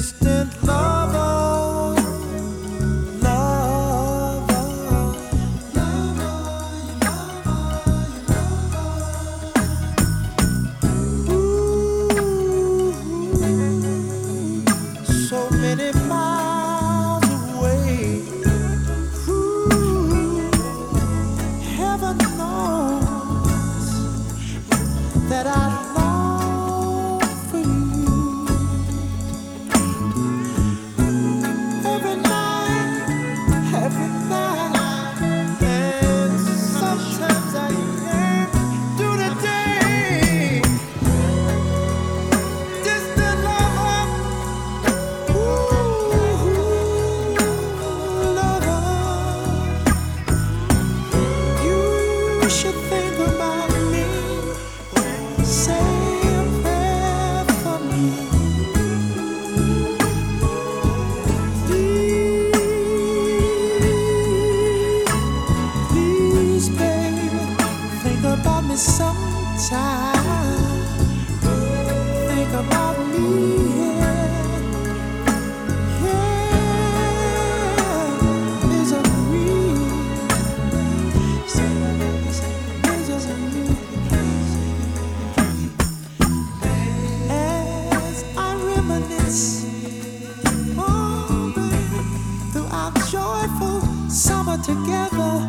distant lover, lover, ooh, so many miles away. Ooh, heaven knows that I long for you. Every night, and sometimes I yearn through the day. Distant lover, ooh, lover, you should think about me. Say a prayer for me. Please, baby, think about me sometime. Think about me, yeah. Yeah, misery. Misery. As I reminisce, oh, baby, through our joyful summer together,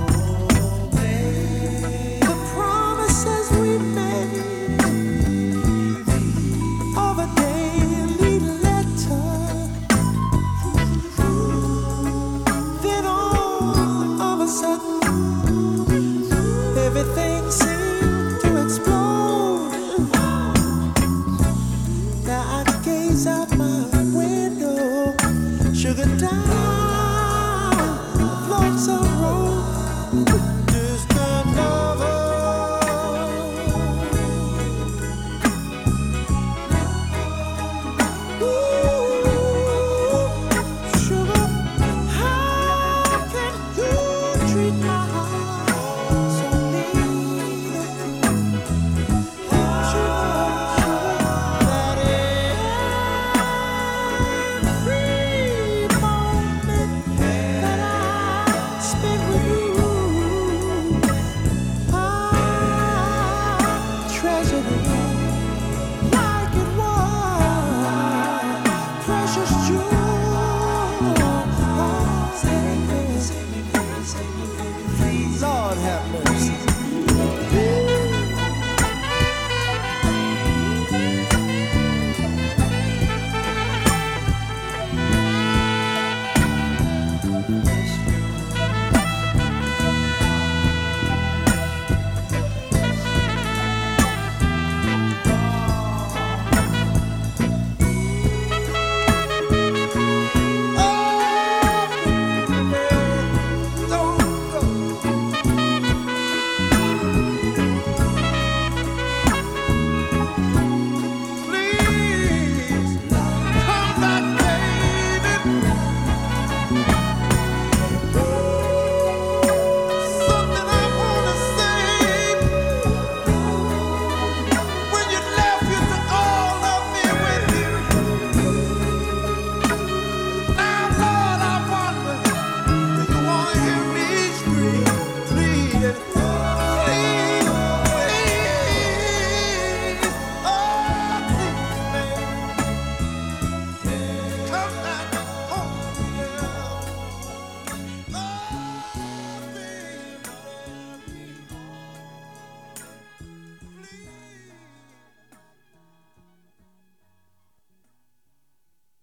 the promises we made of a daily letter, then all of a sudden, everything seemed to explode. Now I gaze out my